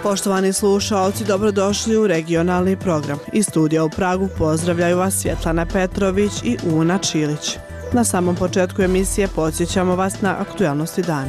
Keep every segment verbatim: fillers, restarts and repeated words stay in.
Poštovani slušaoci, dobrodošli u regionalni program. Iz studija u Pragu pozdravljaju vas Svjetlana Petrović i Una Čilić. Na samom početku emisije podsjećamo vas na aktualnosti dana.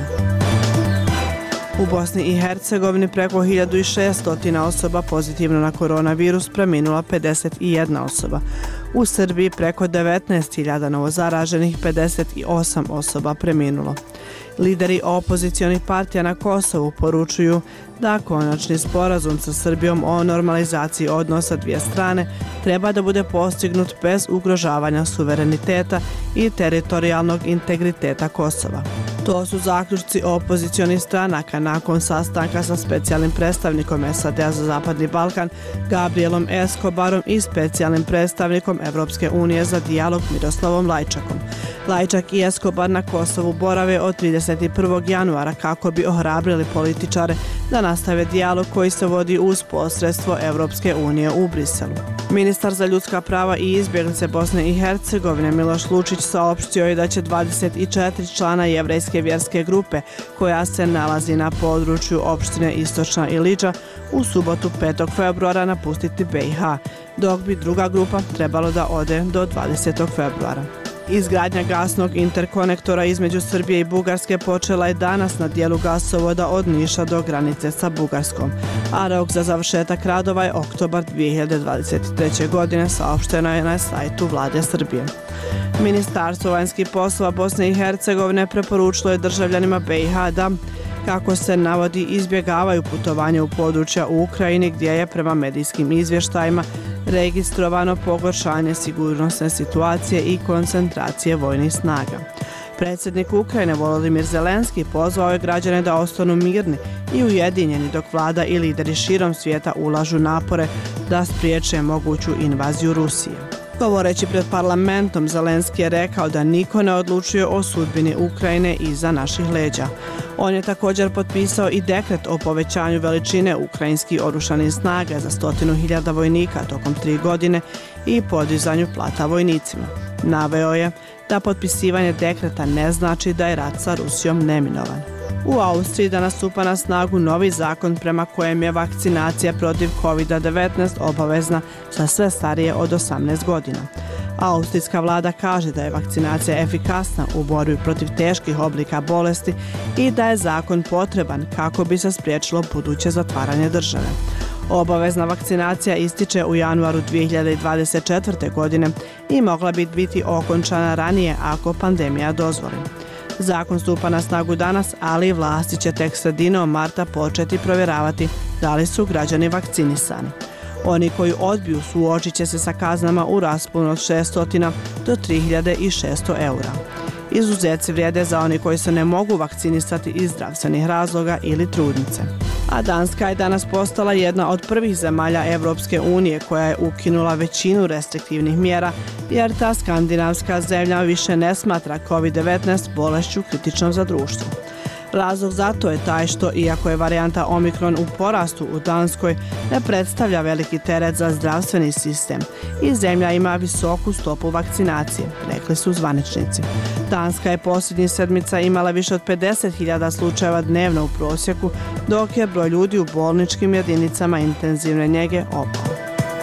U Bosni i Hercegovini preko hiljadu šesto osoba pozitivno na koronavirus, preminula pedeset jedna osoba. U Srbiji preko devetnaest hiljada novozaraženih, pedeset osam osoba preminulo. Lideri opozicionih partija na Kosovu poručuju da konačni sporazum sa Srbijom o normalizaciji odnosa dvije strane treba da bude postignut bez ugrožavanja suvereniteta i teritorijalnog integriteta Kosova. To su zaključci opozicionih stranaka nakon sastanka sa specijalnim predstavnikom S A D-a za Zapadni Balkan Gabrielom Escobarom i specijalnim predstavnikom Evropske unije za dijalog Miroslavom Lajčakom. Lajčak i Escobar na Kosovu borave od trideset prvog januara kako bi ohrabrili političare da nastave dijalog koji se vodi uz posredstvo Evropske unije u Briselu. Ministar za ljudska prava i izbjeglice Bosne i Hercegovine Miloš Lučić saopštio je da će dvadeset četiri člana jevrejske vjerske grupe koja se nalazi na području opštine Istočna Iliđa u subotu petog februara napustiti B i H, dok bi druga grupa trebalo da ode do dvadesetog februara. Izgradnja gasnog interkonektora između Srbije i Bugarske počela je danas na dijelu gasovoda od Niša do granice sa Bugarskom, a rok za završetak radova je oktobar dvije hiljade dvadeset treće. godine, saopšteno je na sajtu Vlade Srbije. Ministarstvo vanjskih poslova Bosne i Hercegovine preporučilo je državljanima B i H da, kako se navodi, izbjegavaju putovanje u područja u Ukrajini gdje je prema medijskim izvještajima registrovano pogoršanje sigurnosne situacije i koncentracije vojnih snaga. Predsjednik Ukrajine Volodimir Zelenski pozvao je građane da ostanu mirni i ujedinjeni dok vlada i lideri širom svijeta ulažu napore da spriječe moguću invaziju Rusije. Govoreći pred parlamentom, Zelenski je rekao da niko ne odlučuje o sudbini Ukrajine iza naših leđa. On je također potpisao i dekret o povećanju veličine ukrajinskih oružanih snaga za stotinu hiljada vojnika tokom tri godine i podizanju plata vojnicima. Naveo je da potpisivanje dekreta ne znači da je rat sa Rusijom neminovan. U Austriji danas stupa na snagu novi zakon prema kojem je vakcinacija protiv kovid devetnaest obavezna za sve starije od osamnaest godina. Austrijska vlada kaže da je vakcinacija efikasna u borbi protiv teških oblika bolesti i da je zakon potreban kako bi se spriječilo buduće zatvaranje države. Obavezna vakcinacija ističe u januaru dvije hiljade dvadeset četvrte. godine i mogla bi biti okončana ranije ako pandemija dozvoli. Zakon stupa na snagu danas, ali vlasti će tek sredinom marta početi provjeravati da li su građani vakcinisani. Oni koji odbiju suočit će se sa kaznama u rasponu od šesto do tri hiljade šesto eura. Izuzeci vrijede za oni koji se ne mogu vakcinisati iz zdravstvenih razloga ili trudnice. A Danska je danas postala jedna od prvih zemalja Evropske unije koja je ukinula većinu restriktivnih mjera jer ta skandinavska zemlja više ne smatra kovid devetnaest bolešću kritičnom za društvo. Razlog za to je taj što, iako je varijanta Omikron u porastu u Danskoj, ne predstavlja veliki teret za zdravstveni sistem i zemlja ima visoku stopu vakcinacije, rekli su zvaničnici. Danska je posljednjih sedmica imala više od pedeset hiljada slučajeva dnevno u prosjeku, dok je broj ljudi u bolničkim jedinicama intenzivne njege opao.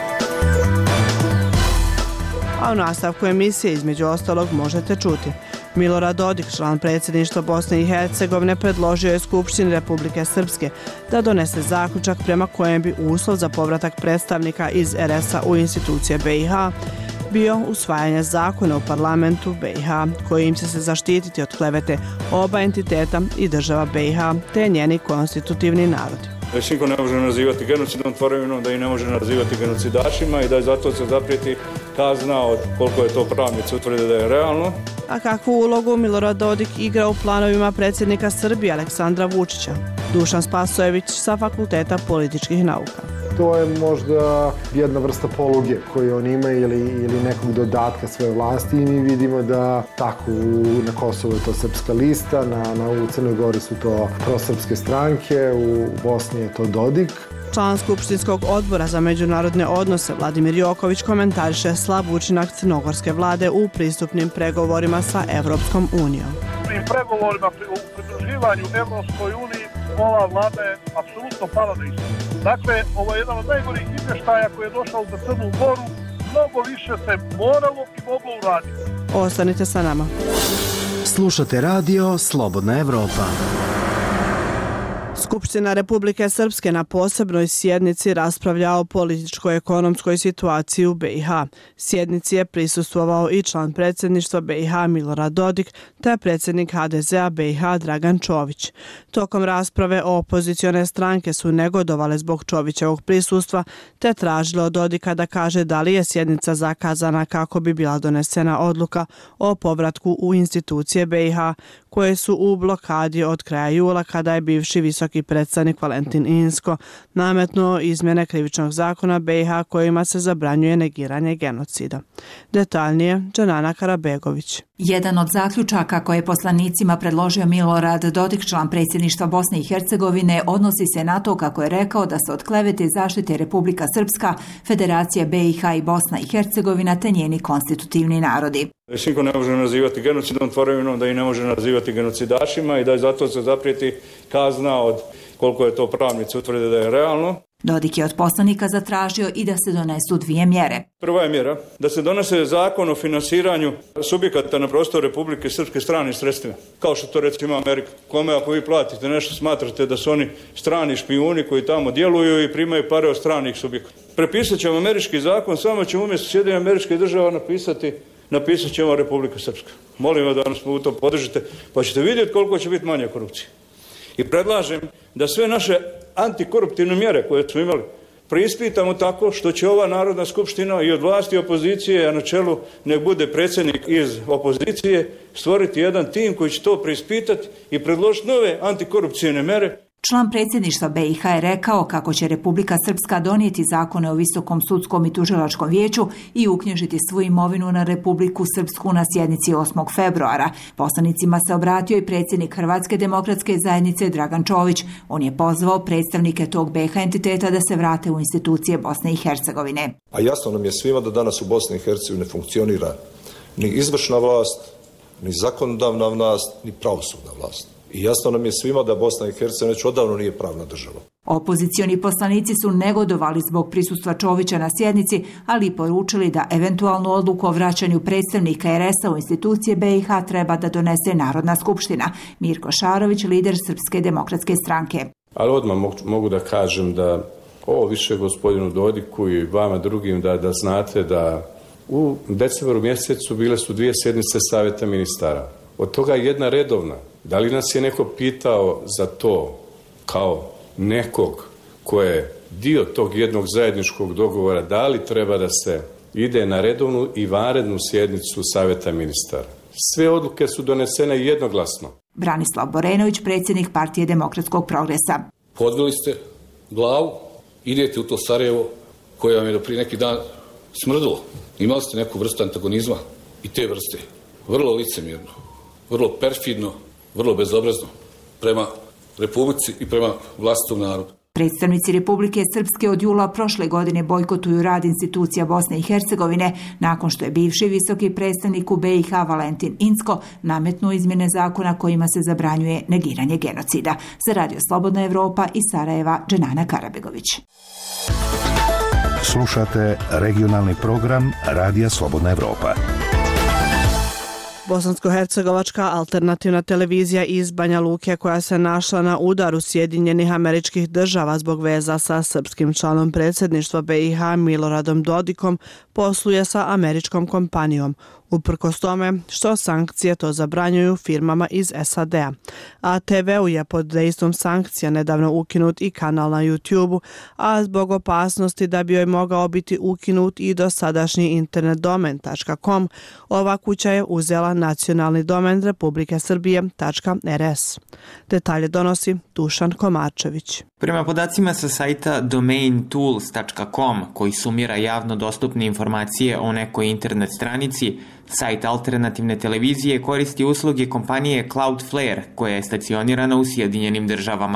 A u nastavku emisije između ostalog možete čuti: Milorad Dodik, član predsjedništva Bosne i Hercegovine, predložio je Skupštini Republike Srpske da donese zaključak prema kojem bi uslov za povratak predstavnika iz R S-a u institucije B i H bio usvajanje zakona u parlamentu B i H kojim će se zaštititi od klevete oba entiteta i država B i H te njeni konstitutivni narodi. Da ih niko ne može nazivati genocidnom tvorevinom, da ih ne može nazivati genocidašima i da je zato se zaprijeti kazna od koliko je to pravnici utvrde da je realno. A kakvu ulogu Milorad Dodik igra u planovima predsjednika Srbije Aleksandra Vučića? Dušan Spasojević sa Fakulteta političkih nauka. To je možda jedna vrsta poluge koju on ima ili, ili nekog dodatka svoje vlasti i mi vidimo da tako na Kosovu je to Srpska lista, na, na, u Crnoj Gori su to prosrpske stranke, u Bosni je to Dodik. Član Skupštinskog odbora za međunarodne odnose Vladimir Joković komentariše slab učinak crnogorske vlade u pristupnim pregovorima sa Evropskom unijom. Pri pregovorima u pridruživanju Evropskoj uniji ova vlada je apsolutno pala na istu. Dakle, ovo je jedan od najgorih izvještaja koji je došao za Crnu Goru. Mnogo više se moralo i moglo uraditi. Ostanite sa nama. Slušate radio Slobodna Evropa. Skupština Republike Srpske na posebnoj sjednici raspravlja o političko-ekonomskoj situaciji u be i ha. Sjednici je prisustvovao i član predsjedništva be i ha Milorad Dodik te predsjednik ha de zea be i ha Dragan Čović. Tokom rasprave opozicione stranke su negodovale zbog Čovićevog prisustva te tražile od Dodika da kaže da li je sjednica zakazana kako bi bila donesena odluka o povratku u institucije be i ha koje su u blokadi od kraja jula kada je bivši visoki predstavnik Valentin Inzko nametnuo izmjene krivičnog zakona be i ha kojima se zabranjuje negiranje genocida. Detaljnije, Dženana Karabegović. Jedan od zaključaka koje je poslanicima predložio Milorad Dodik, član predsjedništva Bosne i Hercegovine, odnosi se na to kako je rekao da se od klevete zaštite Republika Srpska, Federacija be i ha i Bosna i Hercegovina te njeni konstitutivni narodi. Niko ne može nazivati genocidom tvorevinom, da i ne može nazivati genocidašima i da je zato se zaprijeti kazna od koliko je to pravnici utvrde da je realno. Dodik je od poslanika zatražio i da se donesu dvije mjere. Prva je mjera da se donese zakon o finansiranju subjekata na prostoru Republike Srpske stranim sredstvima, kao što to recimo ima Amerika. Kome ako vi platite nešto smatrate da su oni strani špijuni koji tamo djeluju i primaju pare od stranih subjekata. Prepisat ćemo američki zakon, samo ćemo umjesto Sjedinjenih Američkih Država napisati napisat ćemo Republika Srpska. Molim vas da nas u to podržite, pa ćete vidjeti koliko će biti manje korupcije. I predlažem da sve naše antikoruptivne mjere koje smo imali preispitamo tako što će ova Narodna skupština i od vlasti i opozicije, a na čelu nek bude predsjednik iz opozicije, stvoriti jedan tim koji će to preispitati i predložiti nove antikorupcijne mjere. Član predsjedništva be i ha je rekao kako će Republika Srpska donijeti zakone o Visokom sudskom i tužilačkom vijeću i uknjižiti svu imovinu na Republiku Srpsku na sjednici osmog februara. Poslanicima se obratio i predsjednik Hrvatske demokratske zajednice Dragan Čović. On je pozvao predstavnike tog be i ha entiteta da se vrate u institucije Bosne i Hercegovine. A jasno nam je svima da danas u Bosni i Hercegovini ne funkcionira ni izvršna vlast, ni zakonodavna vlast, ni pravosudna vlast. I jasno nam je svima da Bosna i Hercegovina već odavno nije pravna država. Opozicioni poslanici su negodovali zbog prisustva Čovića na sjednici, ali i poručili da eventualnu odluku o vraćanju predstavnika er es a u institucije be i ha treba da donese Narodna skupština. Mirko Šarović, lider Srpske demokratske stranke. Ali odmah mogu da kažem da ovo više gospodinu Dodiku i vama drugim da, da znate da u decembru mjesecu bile su dvije sjednice Savjeta ministara. Od toga jedna redovna. Da li nas je neko pitao za to kao nekog ko je dio tog jednog zajedničkog dogovora, da li treba da se ide na redovnu i vanrednu sjednicu Savjeta ministara? Sve odluke su donesene jednoglasno. Branislav Borenović, predsjednik Partije demokratskog progresa. Podvili ste glavu, idete u to Sarajevo koje vam je do prije neki dan smrdilo. Imali ste neku vrstu antagonizma i te vrste. Vrlo licemjerno, vrlo perfidno, vrlo bezobrazno prema Republici i prema vlastitom narodu. Predstavnici Republike Srpske od jula prošle godine bojkotuju rad institucija Bosne i Hercegovine nakon što je bivši visoki predstavnik u be i ha Valentin Inzko nametnuo izmjene zakona kojima se zabranjuje negiranje genocida. Za Radio Slobodna Evropa iz Sarajeva, Dženana Karabegović. Slušate regionalni program Radija Slobodna Evropa. Bosansko-hercegovačka alternativna televizija iz Banja Luke, koja se našla na udaru Sjedinjenih Američkih Država zbog veza sa srpskim članom predsjedništva be i ha Miloradom Dodikom, posluje sa američkom kompanijom, uprkos tome što sankcije to zabranjuju firmama iz es a de a. a te ve-u je pod dejstvom sankcija nedavno ukinut i kanal na YouTube-u, a zbog opasnosti da bi joj mogao biti ukinut i dosadašnji internet domen .com, ova kuća je uzela nacionalni domen Republike Srbije .er es. Detalje donosi Dušan Komarčević. Prema podacima sa sajta domain tools tačka com, koji sumira javno dostupne informacije o nekoj internet stranici, sajt alternativne televizije koristi usluge kompanije Cloudflare, koja je stacionirana u Sjedinjenim Državama.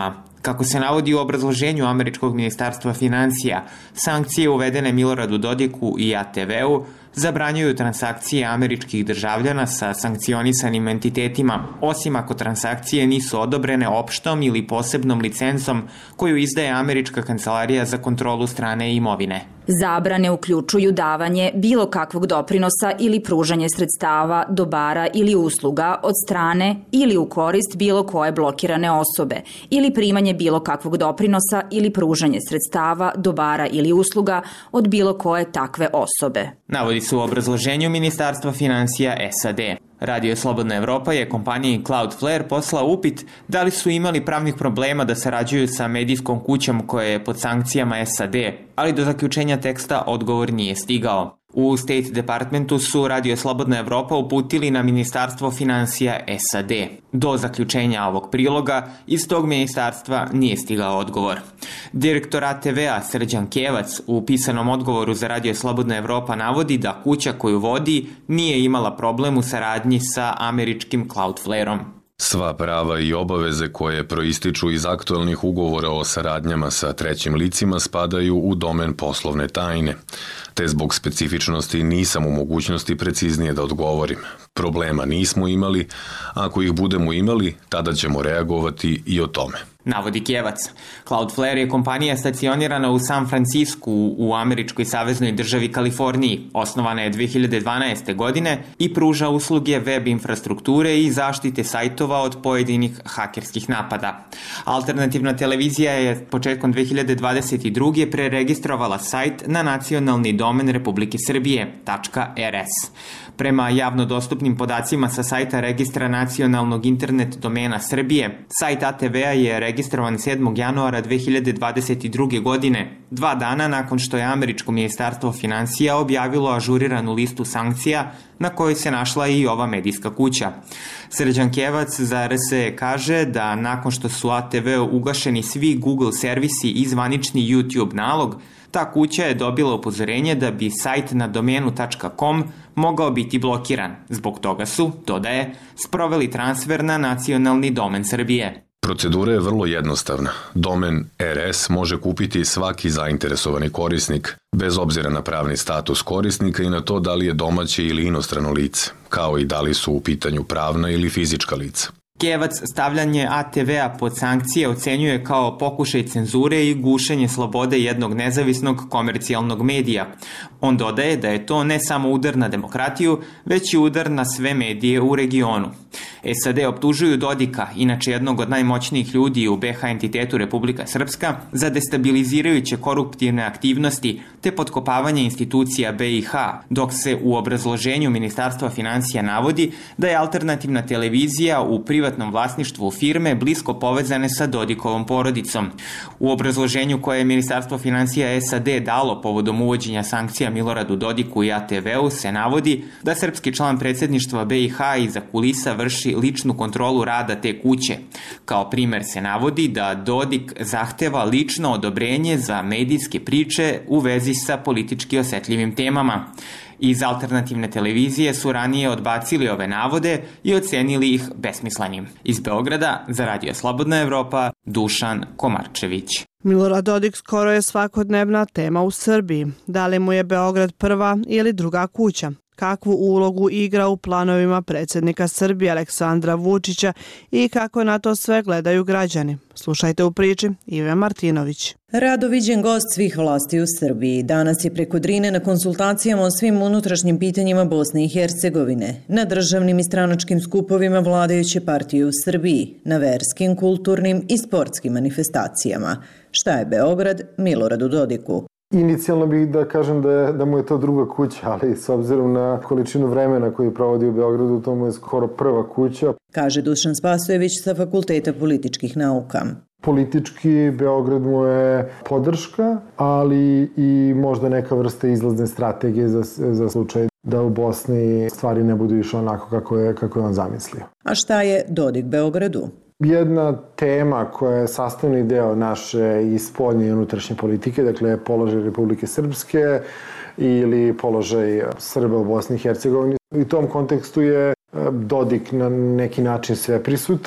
Kako se navodi u obrazloženju američkog ministarstva financija, sankcije uvedene Miloradu Dodiku i A T V-u zabranjuju transakcije američkih državljana sa sankcionisanim entitetima, osim ako transakcije nisu odobrene opštom ili posebnom licencom koju izdaje Američka kancelarija za kontrolu strane imovine. Zabrane uključuju davanje bilo kakvog doprinosa ili pružanje sredstava, dobara ili usluga od strane ili u korist bilo koje blokirane osobe ili primanje bilo kakvog doprinosa ili pružanje sredstava, dobara ili usluga od bilo koje takve osobe. Navodi se u obrazloženju Ministarstva financija S A D. Radio Slobodna Evropa je kompaniji Cloudflare poslao upit da li su imali pravnih problema da sarađuju sa medijskom kućom koja je pod sankcijama S A D, ali do zaključenja teksta odgovor nije stigao. U State Departmentu su Radio Slobodna Evropa uputili na Ministarstvo financija S A D. Do zaključenja ovog priloga iz tog ministarstva nije stigao odgovor. Direktor A T V-a Srđan Kevac u pisanom odgovoru za Radio Slobodna Evropa navodi da kuća koju vodi nije imala problem u saradnji sa američkim Cloudflare-om. Sva prava i obaveze koje proističu iz aktuelnih ugovora o saradnjama sa trećim licima spadaju u domen poslovne tajne, te zbog specifičnosti nisam u mogućnosti preciznije da odgovorim. Problema nismo imali, ako ih budemo imali, tada ćemo reagovati i o tome. Navodi Kevac. Cloudflare je kompanija stacionirana u San Francisku u američkoj saveznoj državi Kaliforniji. Osnovana je dve hiljade dvanaeste. godine i pruža usluge web infrastrukture i zaštite sajtova od pojedinih hakerskih napada. Alternativna televizija je početkom dve hiljade dvadeset druge. preregistrovala sajt na nacionalni domen Republike Srbije .rs. Prema javno dostupnim podacima sa sajta Registra nacionalnog internet domena Srbije, sajt A T V-a je registrovan sedmog januara dve hiljade dvadeset druge. godine, dva dana nakon što je američko ministarstvo financija objavilo ažuriranu listu sankcija na kojoj se našla i ova medijska kuća. Srđan Kevac za R S E kaže da nakon što su A T V-u ugašeni svi Google servisi i zvanični YouTube nalog, ta kuća je dobila upozorenje da bi sajt na domenu .com mogao biti blokiran. Zbog toga su, dodaje, sproveli transfer na nacionalni domen Srbije. Procedura je vrlo jednostavna. Domen R S može kupiti svaki zainteresovani korisnik, bez obzira na pravni status korisnika i na to da li je domaće ili inostrano lice, kao i da li su u pitanju pravna ili fizička lica. Kevac stavljanje A T V-a pod sankcije ocenjuje kao pokušaj cenzure i gušenje slobode jednog nezavisnog komercijalnog medija. On dodaje da je to ne samo udar na demokratiju, već i udar na sve medije u regionu. S A D optužuju Dodika, inače jednog od najmoćnijih ljudi u B H entitetu Republika Srpska, za destabilizirajuće koruptivne aktivnosti te potkopavanje institucija B i H, dok se u obrazloženju Ministarstva financija navodi da je alternativna televizija u privatnom vlasništvu firme blisko povezane sa Dodikovom porodicom. U obrazloženju koje je Ministarstvo financija S A D dalo povodom uvođenja sankcija Miloradu Dodiku i A T V-u se navodi da srpski član predsjedništva B i H iza kulisa vrši ličnu kontrolu rada te kuće. Kao primer se navodi da Dodik zahteva lično odobrenje za medijske priče u vezi sa politički osetljivim temama. Iz alternativne televizije su ranije odbacili ove navode i ocenili ih besmislenim. Iz Beograda za Radio Slobodna Evropa, Dušan Komarčević. Milorad Dodik skoro je svakodnevna tema u Srbiji. Da li mu je Beograd prva ili druga kuća? Kakvu ulogu igra u planovima predsjednika Srbije Aleksandra Vučića i kako na to sve gledaju građani? Slušajte u priči Ive Martinović. Rado viđen gost svih vlasti u Srbiji. Danas je preko Drine na konsultacijama o svim unutrašnjim pitanjima Bosne i Hercegovine, na državnim i stranačkim skupovima vladajuće partije u Srbiji, na verskim, kulturnim i sportskim manifestacijama. Šta je Beograd Miloradu Dodiku? Inicijalno bih da kažem da, je, da mu je to druga kuća, ali s obzirom na količinu vremena koju provodi u Beogradu, to mu je skoro prva kuća. Kaže Dušan Spasojević sa Fakulteta političkih nauka. Politički Beograd mu je podrška, ali i možda neka vrsta izlazne strategije za, za slučaj da u Bosni stvari ne budu išle onako kako je, kako je on zamislio. A šta je Dodik Beogradu? Jedna tema koja je sastavni deo naše i spoljne i unutrašnje politike, dakle položaj Republike Srpske ili položaj Srba u Bosni i Hercegovini. U tom kontekstu je Dodik na neki način sve prisutan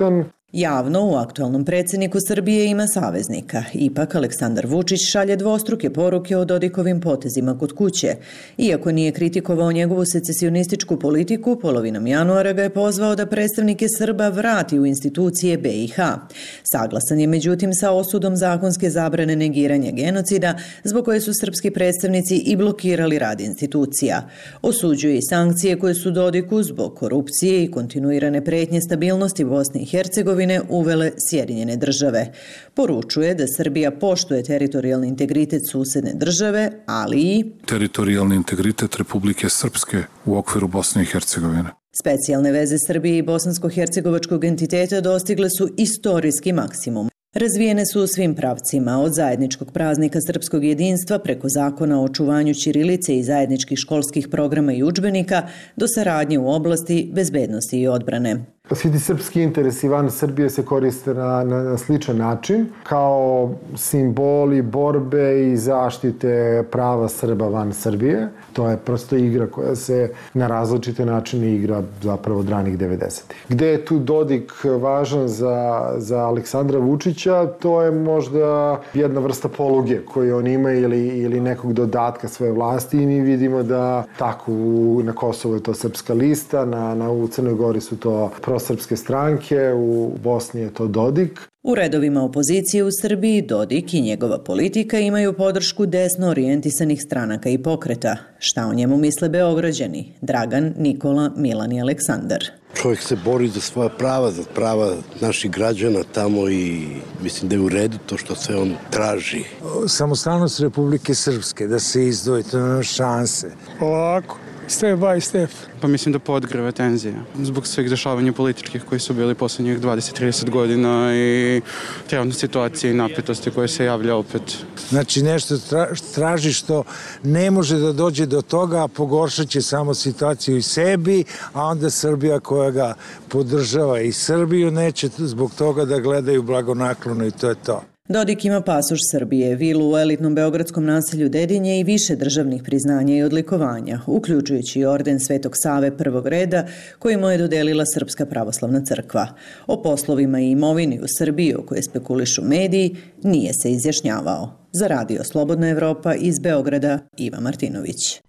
Javno u aktualnom predsjedniku Srbije ima saveznika. Ipak Aleksandar Vučić šalje dvostruke poruke o Dodikovim potezima kod kuće. Iako nije kritikovao njegovu secesionističku politiku, polovinom januara ga je pozvao da predstavnike Srba vrati u institucije B i H. Saglasan je međutim sa osudom zakonske zabrane negiranja genocida, zbog koje su srpski predstavnici i blokirali rad institucija. Osuđuje i sankcije koje su Dodiku zbog korupcije i kontinuirane pretnje stabilnosti Bosne i Hercegovine uvele Sjedinjene države. Poručuje da Srbija poštuje teritorijalni integritet susedne države, ali i teritorijalni integritet Republike Srpske u okviru Bosne i Hercegovine. Specijalne veze Srbije i bosansko-hercegovačkog entiteta dostigle su istorijski maksimum. Razvijene su u svim pravcima, od zajedničkog praznika srpskog jedinstva preko zakona o očuvanju ćirilice i zajedničkih školskih programa i udžbenika do saradnje u oblasti bezbednosti i odbrane. Svi ti srpski interesi van Srbije se koriste na, na, na sličan način, kao simboli borbe i zaštite prava Srba van Srbije. To je prosto igra koja se na različite načine igra zapravo od ranih devedesetih. Gde je tu Dodik važan za, za Aleksandra Vučića, to je možda jedna vrsta poluge koju on ima ili, ili nekog dodatka svoje vlasti i mi vidimo da tako u, na Kosovu je to Srpska lista, na, na, u Crnoj Gori su to prosrpske stranke, u Bosni je to Dodik. U redovima opozicije u Srbiji Dodik i njegova politika imaju podršku desno orijentisanih stranaka i pokreta. Šta o njemu misle Beograđani? Dragan, Nikola, Milan i Aleksandar. Čovjek se bori za svoja prava, za prava naših građana tamo i mislim da je u redu to što se on traži. Samostalnost Republike Srpske, da se izdvoji, to nema šanse. Polako. Step by step. Pa mislim da podgreva tenzija zbog svih dešavanja političkih koji su bili poslednjih dvadeset do trideset godina i trenutne situacije i napetosti koje se javlja opet. Znači nešto traži što ne može da dođe do toga, a pogoršat će samo situaciju i sebi, a onda Srbija koja ga podržava i Srbiju neće zbog toga da gledaju blagonaklono i to je to. Dodik ima pasoš Srbije, vilu u elitnom beogradskom naselju Dedinje i više državnih priznanja i odlikovanja, uključujući i orden Svetog Save prvog reda koji mu je dodelila Srpska pravoslavna crkva. O poslovima i imovini u Srbiji o koje spekulišu mediji nije se izjašnjavao. Za Radio Slobodna Evropa iz Beograda, Iva Martinović.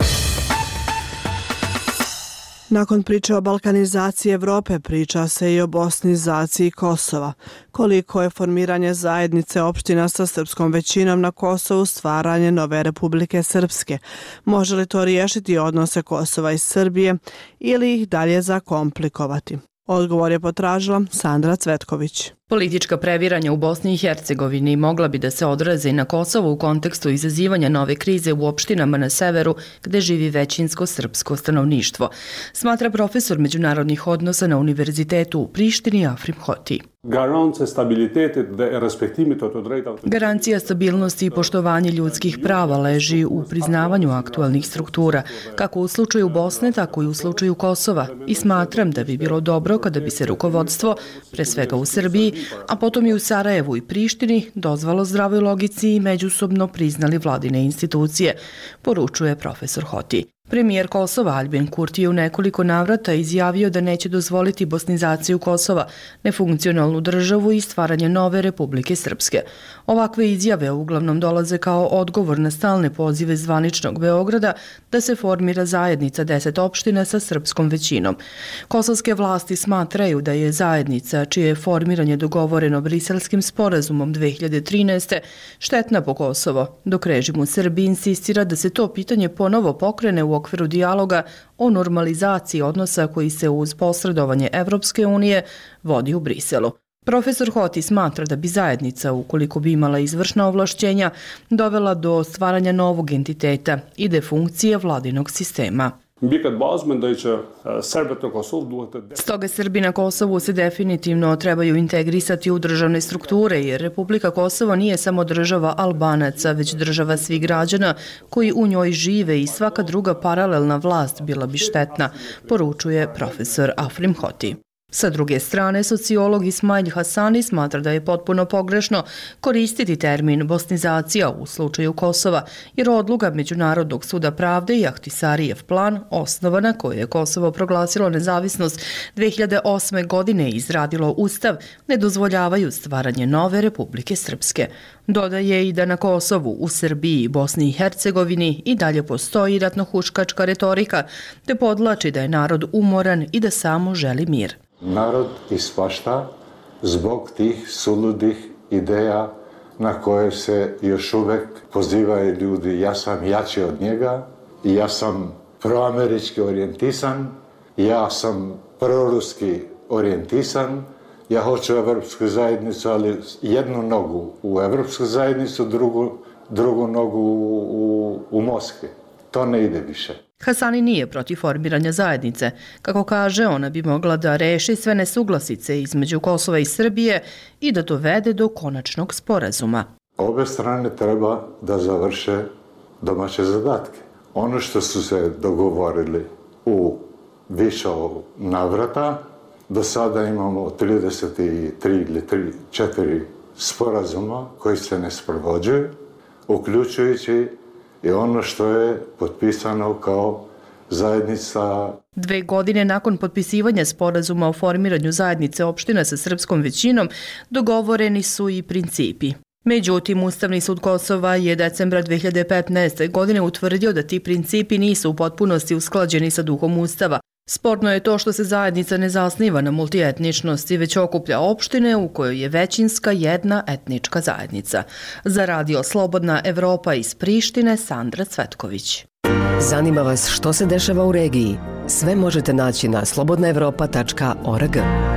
Nakon priče o balkanizaciji Evrope priča se i o bosnizaciji Kosova. Koliko je formiranje zajednice opština sa srpskom većinom na Kosovu stvaranje nove Republike Srpske? Može li to riješiti odnose Kosova i Srbije ili ih dalje zakomplikovati? Odgovor je potražila Sandra Cvetković. Politička previranja u Bosni i Hercegovini mogla bi da se odraze i na Kosovu u kontekstu izazivanja nove krize u opštinama na severu gde živi većinsko srpsko stanovništvo, smatra profesor međunarodnih odnosa na Univerzitetu u Prištini Afrim Hoti. Garancija stabilnosti i poštovanje ljudskih prava leži u priznavanju aktualnih struktura, kako u slučaju Bosne, tako i u slučaju Kosova, i smatram da bi bilo dobro kada bi se rukovodstvo, pre svega u Srbiji, a potom i u Sarajevu i Prištini, dozvalo zdravoj logici i međusobno priznali vladine institucije, poručuje profesor Hoti. Premijer Kosova Albin Kurti je u nekoliko navrata izjavio da neće dozvoliti bosnizaciju Kosova, nefunkcionalnu državu i stvaranje nove Republike Srpske. Ovakve izjave uglavnom dolaze kao odgovor na stalne pozive zvaničnog Beograda da se formira zajednica deset opština sa srpskom većinom. Kosovske vlasti smatraju da je zajednica, čije je formiranje dogovoreno Briselskim sporazumom dve hiljade trinaeste. štetna po Kosovo, dok režim u Srbiji insistira da se to pitanje ponovo pokrene u okviru dijaloga o normalizaciji odnosa koji se uz posredovanje Evropske unije vodi u Briselu. Profesor Hoti smatra da bi zajednica, ukoliko bi imala izvršna ovlašćenja, dovela do stvaranja novog entiteta i defunkcije vladinog sistema. Stoga Srbi na Kosovu se definitivno trebaju integrisati u državne strukture, jer Republika Kosovo nije samo država Albanaca, već država svih građana koji u njoj žive i svaka druga paralelna vlast bila bi štetna, poručuje profesor Afrim Hoti. Sa druge strane, sociolog Ismail Hasani smatra da je potpuno pogrešno koristiti termin bosnizacija u slučaju Kosova, jer odluka Međunarodnog suda pravde i Ahtisarijev plan, osnovana koje je Kosovo proglasilo nezavisnost dve hiljade osme. godine i izradilo ustav, ne dozvoljavaju stvaranje nove Republike Srpske. Dodaje i da na Kosovu, u Srbiji i Bosni i Hercegovini i dalje postoji ratnohuškačka retorika, te podlači da je narod umoran i da samo želi mir. Narod ispašta zbog tih suludih ideja na koje se još uvek pozivaju ljudi. Ja sam jači od njega, ja sam proamerički orijentisan, ja sam proruski orijentisan, ja hoću evropsku zajednicu, ali jednu nogu u evropsku zajednicu, drugu, drugu nogu u, u, u Moskvi. To ne ide više. Hasani nije protiv formiranja zajednice. Kako kaže, ona bi mogla da reši sve nesuglasice između Kosova i Srbije i da dovede do konačnog sporazuma. Obe strane treba da završe domaće zadatke. Ono što su se dogovorili u više navrata, do sada imamo trideset tri ili četiri sporazuma koji se ne sprovođuju, uključujući i ono što je potpisano kao zajednica. Dve godine nakon potpisivanja sporazuma o formiranju zajednice opština sa srpskom većinom, dogovoreni su i principi. Međutim, Ustavni sud Kosova je decembra dve hiljade petnaeste. godine utvrdio da ti principi nisu u potpunosti usklađeni sa duhom Ustava. Sporno je to što se zajednica ne zasniva na multietničnosti, već okuplja opštine u kojoj je većinska jedna etnička zajednica. Za radio Slobodna Evropa iz Prištine, Sandra Cvetković. Zanima vas što se dešava u regiji? Sve možete naći na slobodna evropa tačka org.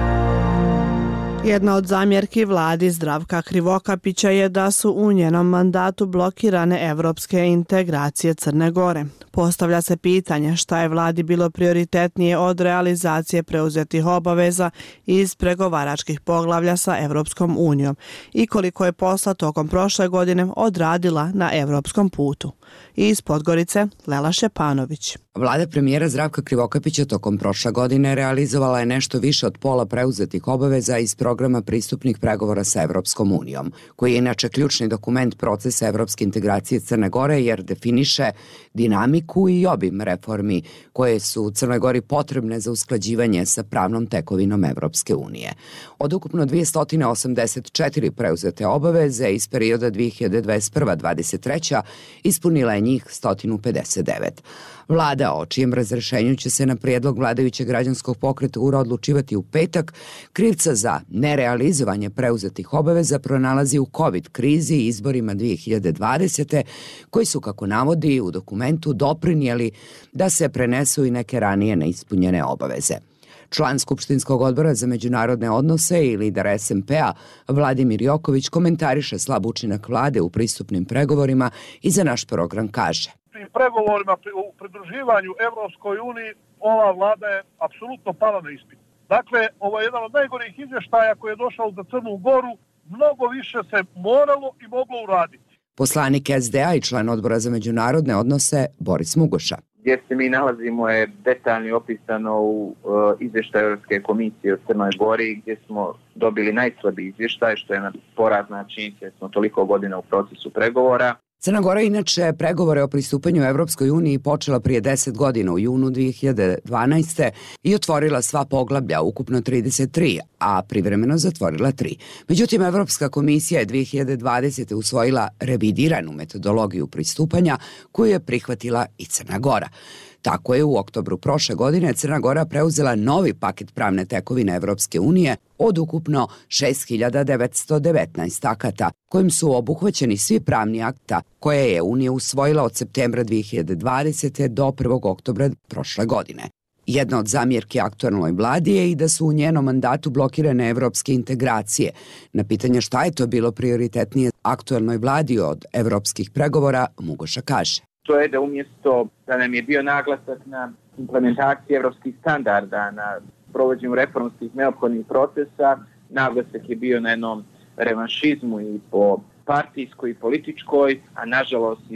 Jedna od zamjerki vladi Zdravka Krivokapića je da su u njenom mandatu blokirane evropske integracije Crne Gore. Postavlja se pitanje šta je vladi bilo prioritetnije od realizacije preuzetih obaveza iz pregovaračkih poglavlja sa Evropskom unijom i koliko je posla tokom prošle godine odradila na evropskom putu. Iz Podgorice, Lela Šepanović. Vlada premijera Zdravka Krivokapića tokom prošle godine realizovala je nešto više od pola preuzetih obaveza iz programa pristupnih pregovora sa Evropskom unijom, koji je inače ključni dokument procesa evropske integracije Crne Gore jer definiše dinamiku i obim reformi koje su u Crnoj Gori potrebne za usklađivanje sa pravnom tekovinom Evropske unije. Od ukupno dvesta osamdeset četiri preuzete obaveze iz perioda dve hiljade dvadeset prva do dvadeset treća ispunila je njih sto pedeset devet. Vlada, o čijem razrešenju će se na prijedlog vladajućeg građanskog pokreta U R A odlučivati u petak, krivca za nerealizovanje preuzetih obaveza pronalazi u COVID krizi i izborima dve hiljade dvadesete. koji su, kako navodi u dokumentu, doprinijeli da se prenesu i neke ranije neispunjene obaveze. Član Skupštinskog odbora za međunarodne odnose i lider S M P-a Vladimir Joković komentariše slab učinak vlade u pristupnim pregovorima i za naš program kaže: Pri pregovorima u pridruživanju Evropskoj uniji ova vlada je apsolutno pala na ispit. Dakle, ovo je jedan od najgorih izvještaja koji je došao za Crnu Goru. Mnogo više se moralo i moglo uraditi. Poslanik S D A i član odbora za međunarodne odnose Boris Mugoša. Gdje se mi nalazimo je detaljno opisano u uh, izvještaju Europske komisije o Crnoj Gori, gdje smo dobili najslabiji izvještaj, što je na porazna činjenica, smo toliko godina u procesu pregovora. Crna Gora inače pregovore o pristupanju Evropskoj uniji počela prije deset godina u junu dve hiljade dvanaeste. i otvorila sva poglavlja, ukupno trideset tri, a privremeno zatvorila tri. Međutim, Evropska komisija je dve hiljade dvadesete. usvojila revidiranu metodologiju pristupanja koju je prihvatila i Crna Gora. Tako je u oktobru prošle godine Crna Gora preuzela novi paket pravne tekovine Evropske unije od ukupno šest hiljada devetsto devetnaest akata, kojim su obuhvaćeni svi pravni akta koje je Unija usvojila od septembra dve hiljade dvadesete. do prvog oktobra prošle godine. Jedna od zamjerki aktualnoj vladi je i da su u njenom mandatu blokirane evropske integracije. Na pitanje šta je to bilo prioritetnije aktualnoj vladi od evropskih pregovora, Mugoša kaže: To je da umjesto da nam je bio naglasak na implementaciji evropskih standarda, na provođenju reformskih neophodnih procesa, naglasak je bio na jednom revanšizmu i po partijskoj i političkoj, a nažalost i pod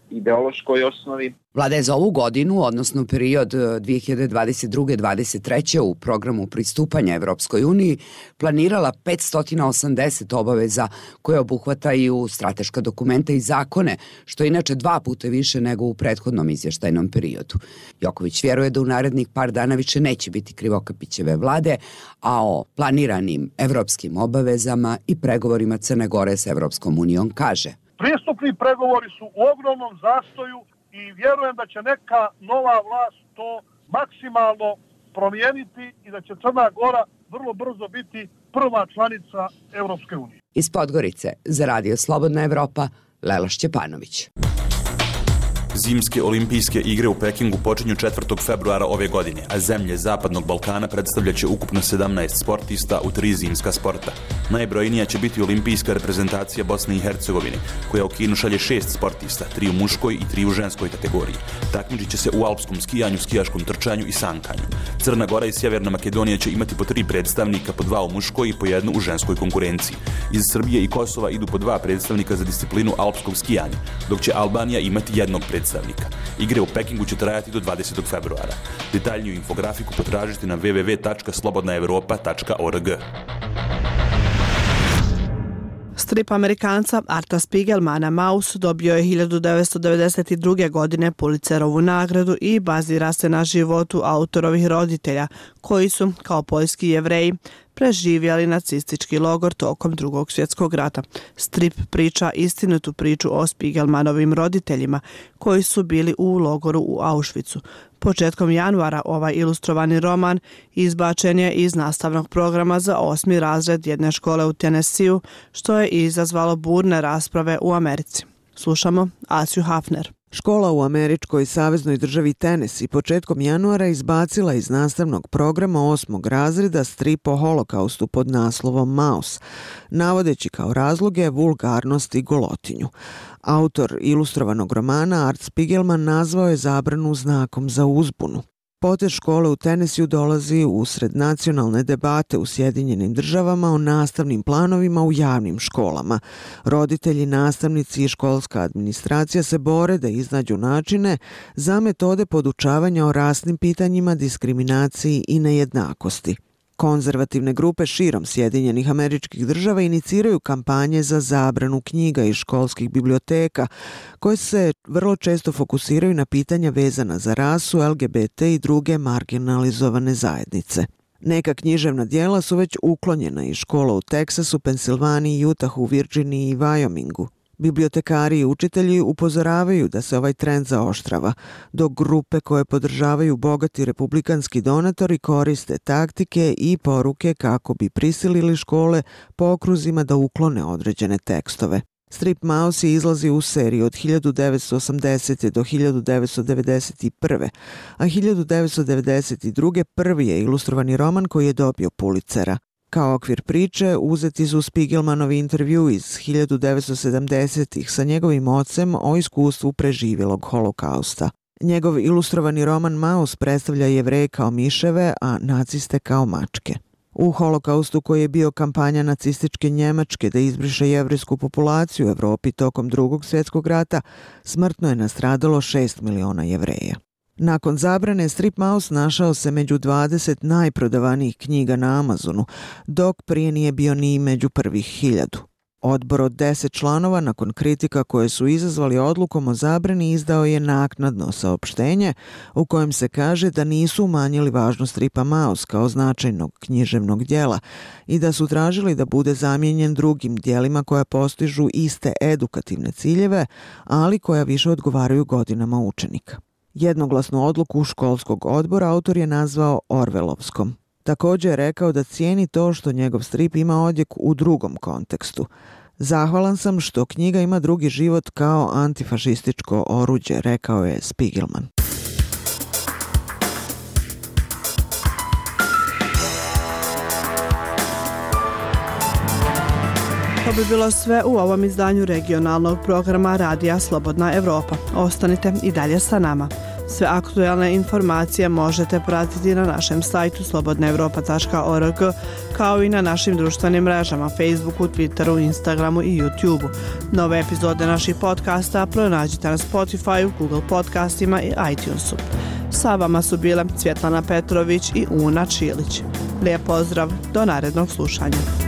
ideološkoj osnovi. Vlada je za ovu godinu, odnosno period dve hiljade dvadeset druge do dvadeset treće u programu pristupanja Evropskoj uniji planirala petsto osamdeset obaveza koje obuhvataju strateška dokumenta i zakone, što je inače dva puta više nego u prethodnom izvještajnom periodu. Joković vjeruje da u narednih par dana više neće biti Krivokapićeve vlade, a o planiranim evropskim obavezama i pregovorima Crne Gore s Evropskom unijom kaže: Pristupni pregovori su u ogromnom zastoju i vjerujem da će neka nova vlast to maksimalno promijeniti i da će Crna Gora vrlo brzo biti prva članica Evropske unije. Iz Podgorice za Radio Slobodna Evropa, Lela Šćepanović. Zimske olimpijske igre u Pekingu počinju četvrtog februara ove godine, a zemlje Zapadnog Balkana predstavljaće ukupno sedamnaest sportista u tri zimska sporta. Najbrojnija će biti olimpijska reprezentacija Bosne i Hercegovine, koja u Kinu šalje šest sportista, tri u muškoj i tri u ženskoj kategoriji. Takmičit će se u alpskom skijanju, skijaškom trčanju i sankanju. Crna Gora i Sjeverna Makedonija će imati po tri predstavnika, po dva u muškoj i po jednu u ženskoj konkurenciji. Iz Srbije i Kosova idu po dva predstavnika za disciplinu alpskog skijanja, dok će Albanija imati jednog predstavnika. Igre u Pekingu će trajati do dvadesetog februara. Detaljniju infografiku potražite na w w w tačka slobodna evropa tačka org. Strip Amerikanca Arta Spiegelmana Maus dobio je hiljadu devetsto devedeset druge. godine Pulitzerovu nagradu i bazira se na životu autorovih roditelja, koji su, kao poljski Jevreji, preživjeli nacistički logor tokom Drugog svjetskog rata. Strip priča istinitu priču o Spiegelmanovim roditeljima, koji su bili u logoru u Auschwitzu. Početkom januara ovaj ilustrovani roman izbačen je iz nastavnog programa za osmi razred jedne škole u Tennesseeu, što je izazvalo burne rasprave u Americi. Slušamo Asju Hafner. Škola u američkoj saveznoj državi Tennessee početkom januara izbacila iz nastavnog programa osmog razreda strip o holokaustu pod naslovom Maus, navodeći kao razloge vulgarnost i golotinju. Autor ilustrovanog romana Art Spiegelman nazvao je zabranu znakom za uzbunu. Potez škole u Tennesseeu dolazi usred nacionalne debate u Sjedinjenim državama o nastavnim planovima u javnim školama. Roditelji, nastavnici i školska administracija se bore da iznađu načine za metode podučavanja o rasnim pitanjima, diskriminaciji i nejednakosti. Konzervativne grupe širom Sjedinjenih Američkih Država iniciraju kampanje za zabranu knjiga iz školskih biblioteka, koje se vrlo često fokusiraju na pitanja vezana za rasu, L G B T i druge marginalizovane zajednice. Neka književna dijela su već uklonjena iz škola u Teksasu, Pensilvaniji, Utahu, Virginiji i Wyomingu. Bibliotekari i učitelji upozoravaju da se ovaj trend zaoštrava, dok grupe koje podržavaju bogati republikanski donatori koriste taktike i poruke kako bi prisilili škole po okruzima da uklone određene tekstove. Strip Maus je izlazi u seriji od hiljadu devetsto osamdesete. do hiljadu devetsto devedeset prve. a hiljadu devetsto devedeset druge. prvi je ilustrovani roman koji je dobio Pulitzera. Kao okvir priče uzeti su Spiegelmanovi intervju iz hiljadu devetsto sedamdesetih. sa njegovim ocem o iskustvu preživjelog holokausta. Njegov ilustrovani roman Maus predstavlja Jevreje kao miševe, a naciste kao mačke. U holokaustu, koji je bio kampanja nacističke Njemačke da izbriše jevrejsku populaciju u Evropi tokom Drugog svjetskog rata, smrtno je nastradalo šest miliona Jevreja. Nakon zabrane, Strip Maus našao se među dvadeset najprodavanijih knjiga na Amazonu, dok prije nije bio ni među prvih hiljadu. Odbor od deset članova, nakon kritika koje su izazvali odlukom o zabrani, izdao je naknadno saopštenje u kojem se kaže da nisu umanjili važnost stripa Maus kao značajnog književnog dijela i da su tražili da bude zamijenjen drugim dijelima koja postižu iste edukativne ciljeve, ali koja više odgovaraju godinama učenika. Jednoglasnu odluku školskog odbora autor je nazvao Orvelovskom. Također je rekao da cijeni to što njegov strip ima odjek u drugom kontekstu. Zahvalan sam što knjiga ima drugi život kao antifašističko oruđe, rekao je Spiegelman. To bi bilo sve u ovom izdanju regionalnog programa Radija Slobodna Evropa. Ostanite i dalje sa nama. Sve aktuelne informacije možete pratiti na našem sajtu slobodna evropa tačka org, kao i na našim društvenim mrežama Facebooku, Twitteru, Instagramu i YouTubeu. Nove epizode naših podcasta pronađite na Spotifyu, Google podcastima i iTunesu. Sa vama su bile Svjetlana Petrović i Una Čilić. Lijep pozdrav, do narednog slušanja.